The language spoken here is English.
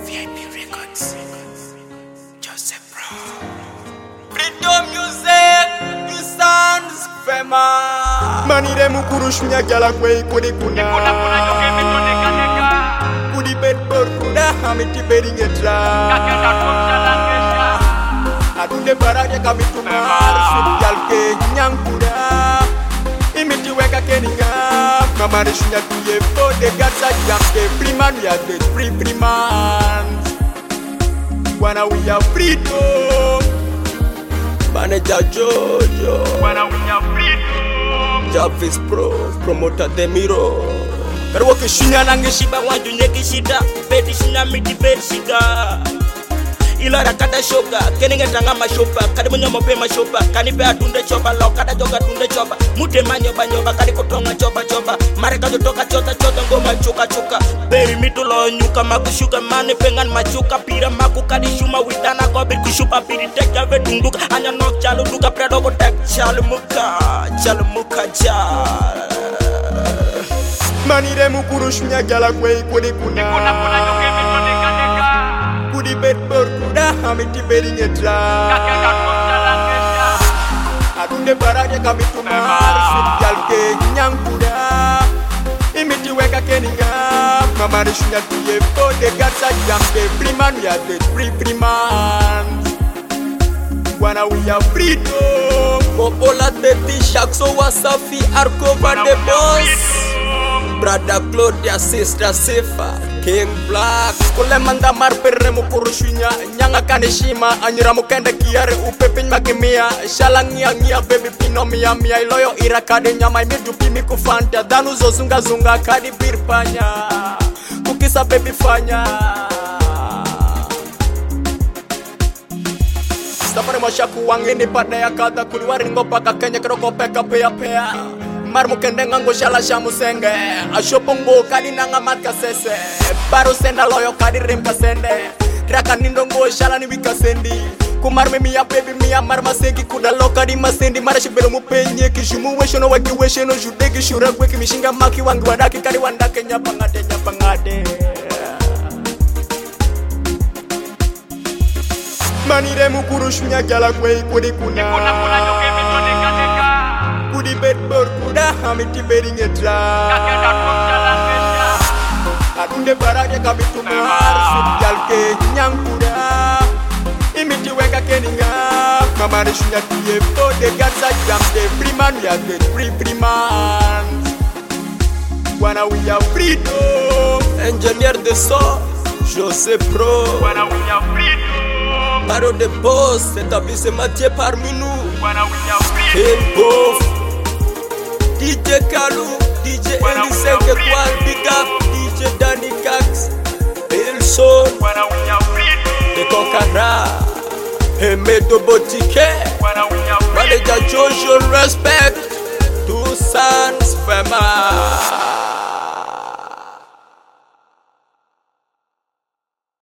VIP Records. Joseph Bro. Freedom music, you sounds famous. Mani de mukurushunya gyala kwe kudi kuna. Kudi bedbor kuna hamiti beringetra. Adunde baraja kami tumar sudyalke nyankuda. Imiti weka keninga. Mama rishunya tuye po de gatsa jamke. Free man we are great, free man. Wanna we are freedom. Manager Jojo. Wanna we are freedom. Jarvis Pro, promoter Demiro. Karwa kishinya nange shiba wajunye kishida. Bedi shinya miti bedi shida. Ilara kata shoga, keninge tanga mashopa. Kadi munyomo pe mashopa. Kani pe atunde choba, lau kata joga tunde choba. Mute manyoba nyoba, kadi kotonga choba choba. Mareka jotoka chota chota ngoma chuka chuka. Baby mitulo nyuka makushuka mane pengan machuka. Pira maku kadi shuma widana kobi kushupa. Piri tek jave tunduka, anya nok chalu duka. Predogo tek chalu muka chal. Mani de mukurushunya gyala kwe kudi kuna. Kudi bedbor kuna hamiti beringetra. Adunde baraja kami tumar sudyalke nyankuda. Imiti weka keninga. Mama rishunya tuye po de gatsa jamke. Free man we are great, free man. Wanna we are freedom. Popola teti shakso wasafi arko van de boss. Brother Claudia, sister Sifa, King Black. Kule manda mar perre mukurushunya. Nyanga kaneshima, anyura mukende kiare upepin makimia. Shalangia ngia baby pino mia mia. Iloyo irakade nyama imidu pimi kufanta. Danu zo zunga zunga kadi birpanya. Kukisa baby fanya. Sapane mashaku wangini pada ya kata. Kuliwari ngopa kakenya keroko peka pea pea. Marmu kende ngango shala shamu senge. Ashopombo kadi nanga matka sese. Baro senda loyo kadi rimka sende. Raka nindongo shala ni wika sendi. Kumarme miya baby miya marma sengi. Kuda loka di masendi. Mara shibelo mupenye kishumu weshono waki weshono judegi shura kweki mishinga maki wangi wadaki. Kadi wandake nyapangade nyapangade. Mani de mukurushunya gyala kwe kudi kuna. Kudi bedbor kuda hamiti beringetra. Adunde baraja kami tumar sudyalke nyankuda. Imiti weka keninga. Mama rishunya tuye po de gatsa jamke. Free man we are great, free man. Wanna we are freedom. Engineer de son, Joseph Pro. Wanna we are freedom. Paro de boss, établissement Mathieu parmi nous. Wanna we are freedom. King Bof, DJ Kalu, DJ Eli 5 étoiles, Big Up, DJ Danny Cax, Wilson, Wanna we are freedom. De Kokara, Emedo Botike, Wanna we are freedom. Manager Jojo, respect, two sons, famous.